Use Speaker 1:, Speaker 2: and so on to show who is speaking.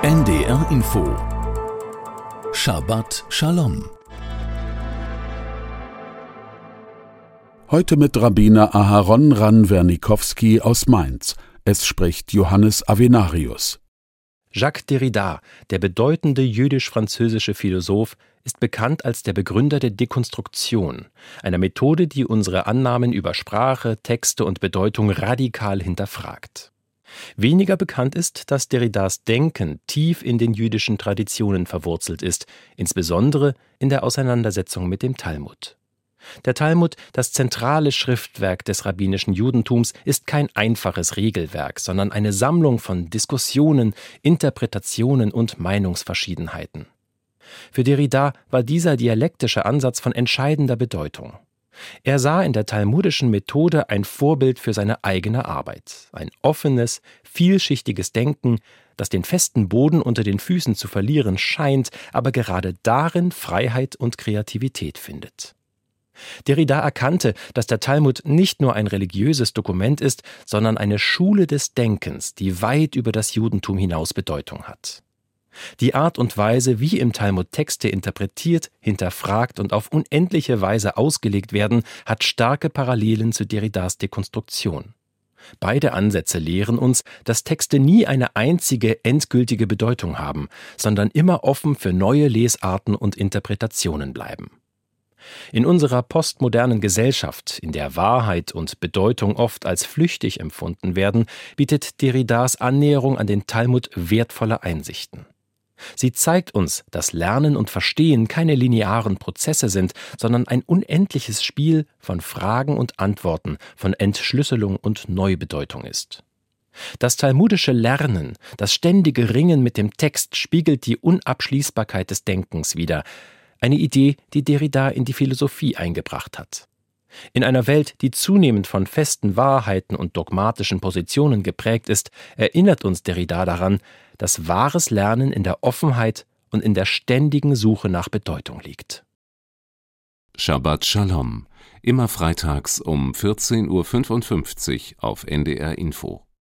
Speaker 1: NDR Info Shabbat Shalom.
Speaker 2: Heute mit Rabbiner Aharon Ran-Wernikowski aus Mainz. Es spricht Johannes Avenarius.
Speaker 3: Jacques Derrida, der bedeutende jüdisch-französische Philosoph, ist bekannt als der Begründer der Dekonstruktion, einer Methode, die unsere Annahmen über Sprache, Texte und Bedeutung radikal hinterfragt. Weniger bekannt ist, dass Derridas Denken tief in den jüdischen Traditionen verwurzelt ist, insbesondere in der Auseinandersetzung mit dem Talmud. Der Talmud, das zentrale Schriftwerk des rabbinischen Judentums, ist kein einfaches Regelwerk, sondern eine Sammlung von Diskussionen, Interpretationen und Meinungsverschiedenheiten. Für Derrida war dieser dialektische Ansatz von entscheidender Bedeutung. Er sah in der talmudischen Methode ein Vorbild für seine eigene Arbeit, ein offenes, vielschichtiges Denken, das den festen Boden unter den Füßen zu verlieren scheint, aber gerade darin Freiheit und Kreativität findet. Derrida erkannte, dass der Talmud nicht nur ein religiöses Dokument ist, sondern eine Schule des Denkens, die weit über das Judentum hinaus Bedeutung hat. Die Art und Weise, wie im Talmud Texte interpretiert, hinterfragt und auf unendliche Weise ausgelegt werden, hat starke Parallelen zu Derridas Dekonstruktion. Beide Ansätze lehren uns, dass Texte nie eine einzige, endgültige Bedeutung haben, sondern immer offen für neue Lesarten und Interpretationen bleiben. In unserer postmodernen Gesellschaft, in der Wahrheit und Bedeutung oft als flüchtig empfunden werden, bietet Derridas Annäherung an den Talmud wertvolle Einsichten. Sie zeigt uns, dass Lernen und Verstehen keine linearen Prozesse sind, sondern ein unendliches Spiel von Fragen und Antworten, von Entschlüsselung und Neubedeutung ist. Das talmudische Lernen, das ständige Ringen mit dem Text spiegelt die Unabschließbarkeit des Denkens wider, eine Idee, die Derrida in die Philosophie eingebracht hat. In einer Welt, die zunehmend von festen Wahrheiten und dogmatischen Positionen geprägt ist, erinnert uns Derrida daran, dass wahres Lernen in der Offenheit und in der ständigen Suche nach Bedeutung liegt.
Speaker 4: Shabbat Shalom, immer freitags um 14:55 Uhr auf NDR Info.